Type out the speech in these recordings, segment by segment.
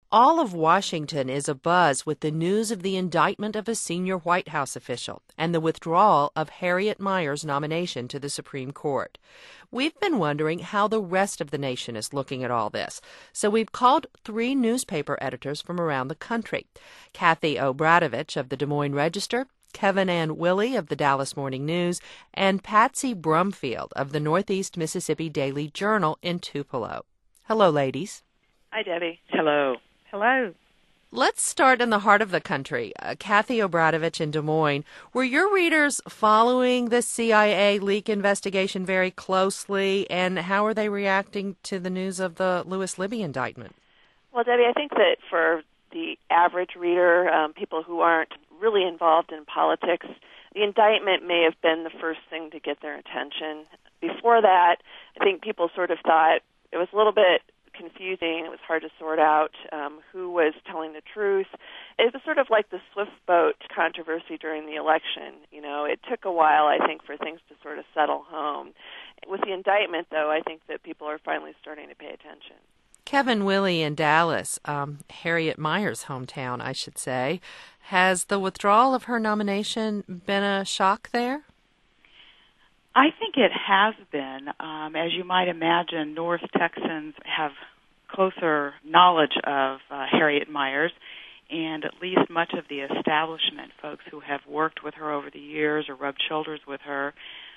All of Washington is abuzz with the news of the indictment of a senior White House official and the withdrawal of Harriet Miyer's nomination to the Supreme Court. We've been wondering how the rest of the nation is looking at all this, so we've called 3 newspaper editors from around the country: Kathy Obradovich of the Des Moines Register, Kevin Ann Willey of the Dallas Morning News, and Patsy Brumfield of the Northeast Mississippi Daily Journal in Tupelo. Hello, ladies. Hi, Debbie. Hello. Hello. Let's start in the heart of the country. Kathy Obradovich in Des Moines. Were your readers following the CIA leak investigation very closely, and how are they reacting to the news of the Louis Libby indictment? Well, Debbie, I think that for the average reader, people who aren't really involved in politics, the indictment may have been the first thing to get their attention. Before that, I think people sort of thought it was a little bit confusing. It was hard to sort out who was telling the truth. It was sort of like the Swift boat controversy during the election. You know, it took a while, I think, for things to sort of settle home. With the indictment, though, I think that people are finally starting to pay attention. Kevin Willey in Dallas, Harriet Miyer's hometown, I should say. Has the withdrawal of her nomination been a shock there? I think it has been. As you might imagine, North Texans have closer knowledge of Harriet Miyers, and at least much of the establishment, folks who have worked with her over the years or rubbed shoulders with her,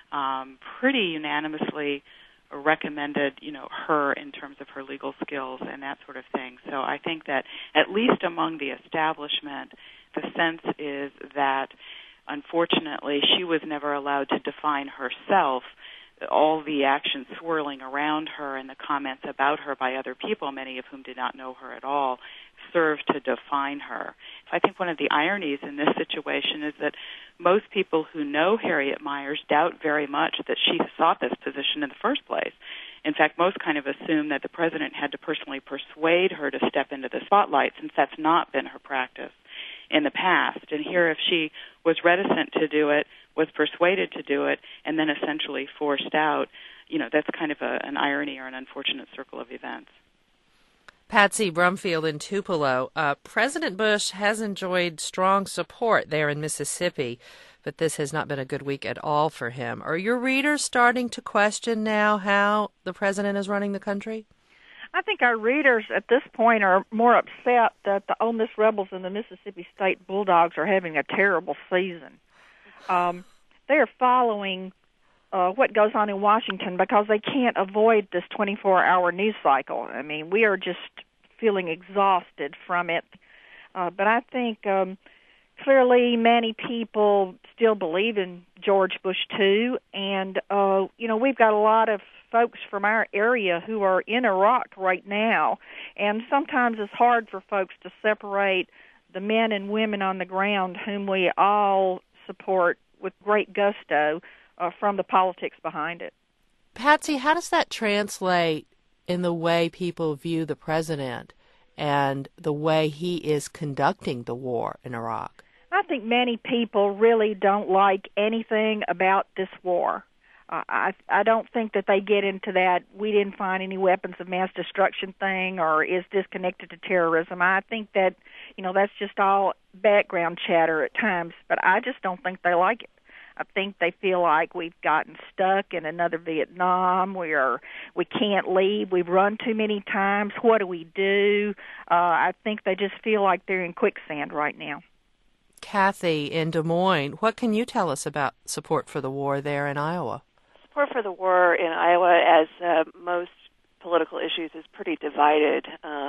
pretty unanimously recommended, her in terms of her legal skills and that sort of thing. So I think that at least among the establishment, the sense is that unfortunately, she was never allowed to define herself. All the action swirling around her and the comments about her by other people, many of whom did not know her at all, served to define her. I think one of the ironies in this situation is that most people who know Harriet Miyers doubt very much that she sought this position in the first place. In fact, most kind of assume that the president had to personally persuade her to step into the spotlight, since that's not been her practice in the past. And here, if she was reticent to do it, was persuaded to do it, and then essentially forced out, that's kind of an irony or an unfortunate circle of events. Patsy Brumfield in Tupelo. President Bush has enjoyed strong support there in Mississippi, but this has not been a good week at all for him. Are your readers starting to question now how the president is running the country? I think our readers at this point are more upset that the Ole Miss Rebels and the Mississippi State Bulldogs are having a terrible season. They are following what goes on in Washington because they can't avoid this 24-hour news cycle. I mean, we are just feeling exhausted from it. But I think clearly many people still believe in George Bush, too. And, we've got a lot of folks from our area who are in Iraq right now. And sometimes it's hard for folks to separate the men and women on the ground whom we all support with great gusto from the politics behind it. Patsy, how does that translate in the way people view the president and the way he is conducting the war in Iraq? I think many people really don't like anything about this war. I don't think that they get into that we didn't find any weapons of mass destruction thing, or is this connected to terrorism. I think that, that's just all background chatter at times, but I just don't think they like it. I think they feel like we've gotten stuck in another Vietnam. We can't leave. We've run too many times. What do we do? I think they just feel like they're in quicksand right now. Kathy in Des Moines, what can you tell us about support for the war there in Iowa? Support for the war in Iowa, as most political issues, is pretty divided.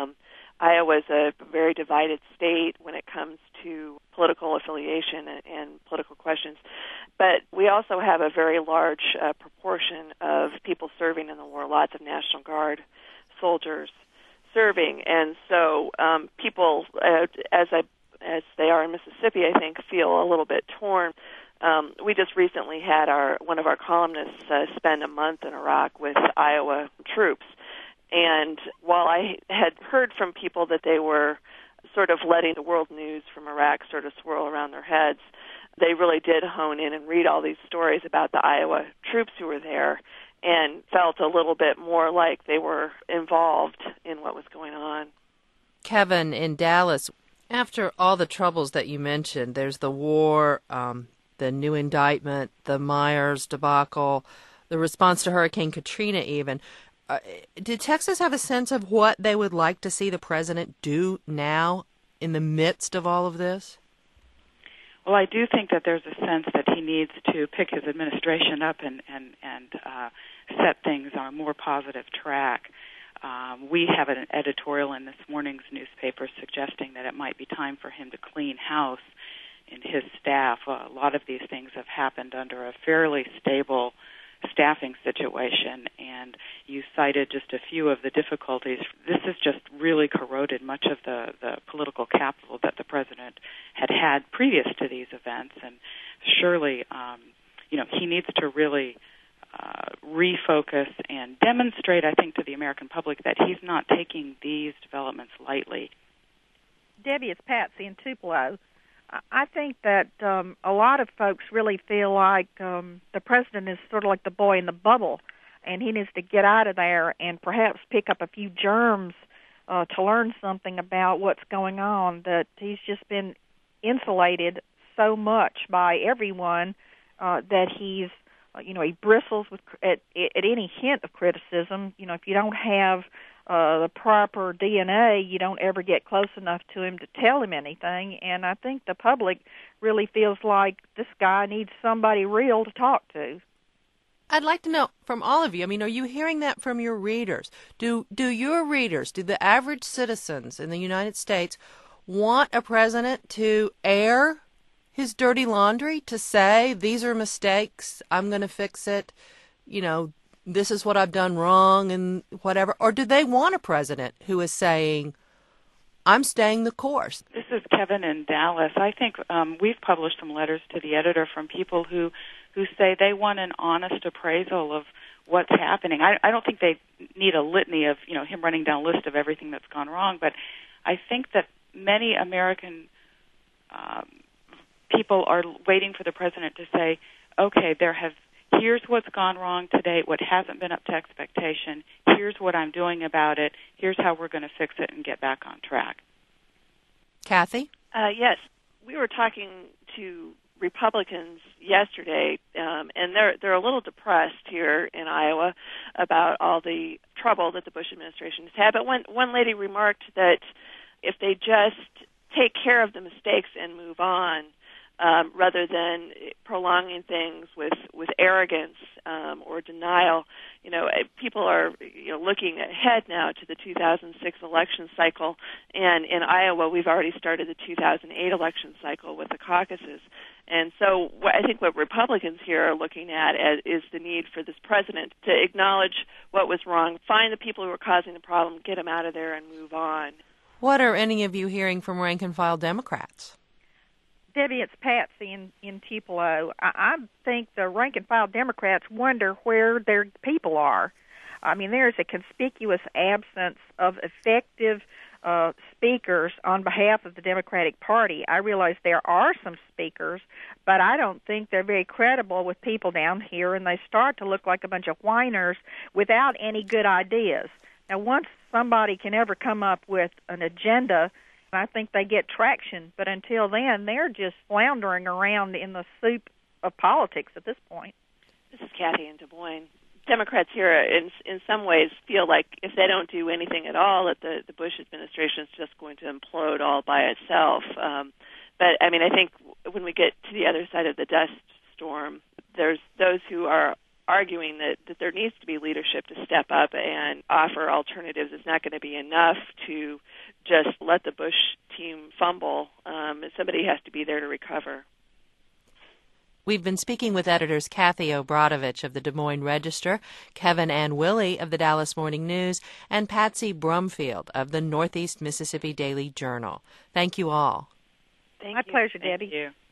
Iowa is a very divided state when it comes to political affiliation and political questions. But we also have a very large proportion of people serving in the war, lots of National Guard soldiers serving. And so people, as they are in Mississippi, I think, feel a little bit torn. We just recently had one of our columnists spend a month in Iraq with Iowa troops. And while I had heard from people that they were sort of letting the world news from Iraq sort of swirl around their heads, they really did hone in and read all these stories about the Iowa troops who were there and felt a little bit more like they were involved in what was going on. Kevin in Dallas, after all the troubles that you mentioned, there's the war, the new indictment, the Myers debacle, the response to Hurricane Katrina even. Did Texas have a sense of what they would like to see the president do now in the midst of all of this? Well, I do think that there's a sense that he needs to pick his administration up and set things on a more positive track. We have an editorial in this morning's newspaper suggesting that it might be time for him to clean house in his staff. A lot of these things have happened under a fairly stable staffing situation, and you cited just a few of the difficulties. This has just really corroded much of the political capital that the president had previous to these events, and surely, he needs to really refocus and demonstrate, I think, to the American public that he's not taking these developments lightly. Debbie, it's Patsy in Tupelo. I think that a lot of folks really feel like the president is sort of like the boy in the bubble, and he needs to get out of there and perhaps pick up a few germs to learn something about what's going on, that he's just been insulated so much by everyone that he's, he bristles with at any hint of criticism. If you don't have the proper DNA, you don't ever get close enough to him to tell him anything. And I think the public really feels like this guy needs somebody real to talk to. I'd like to know from all of you, are you hearing that from your readers? Do your readers, do the average citizens in the United States want a president to air his dirty laundry, to say, these are mistakes, I'm going to fix it, this is what I've done wrong and whatever? Or do they want a president who is saying, I'm staying the course? This is Kevin in Dallas. I think we've published some letters to the editor from people who say they want an honest appraisal of what's happening. I don't think they need a litany of, him running down a list of everything that's gone wrong, but I think that many American people are waiting for the president to say, okay, here's what's gone wrong today, what hasn't been up to expectation, here's what I'm doing about it, here's how we're going to fix it and get back on track. Kathy? Yes. We were talking to Republicans yesterday, and they're a little depressed here in Iowa about all the trouble that the Bush administration has had. But one lady remarked that if they just take care of the mistakes and move on, rather than prolonging things with arrogance or denial, people are looking ahead now to the 2006 election cycle, and in Iowa we've already started the 2008 election cycle with the caucuses. And so I think what Republicans here are looking at is the need for this president to acknowledge what was wrong, find the people who are causing the problem, get them out of there, and move on. What are any of you hearing from rank-and-file Democrats? Debbie, it's Patsy in Tupelo. I think the rank-and-file Democrats wonder where their people are. There's a conspicuous absence of effective speakers on behalf of the Democratic Party. I realize there are some speakers, but I don't think they're very credible with people down here, and they start to look like a bunch of whiners without any good ideas. Now, once somebody can ever come up with an agenda, I think they get traction, but until then, they're just floundering around in the soup of politics at this point. This is Kathy in Des Moines. Democrats here, in some ways, feel like if they don't do anything at all, that the Bush administration is just going to implode all by itself. But I think when we get to the other side of the dust storm, there's those who are arguing that there needs to be leadership to step up and offer alternatives. It's not going to be enough to just let the Bush team fumble. Somebody has to be there to recover. We've been speaking with editors Kathy Obradovich of the Des Moines Register, Kevin and Willie of the Dallas Morning News, and Patsy Brumfield of the Northeast Mississippi Daily Journal. Thank you all. Thank My you. pleasure, Debbie. Thank you.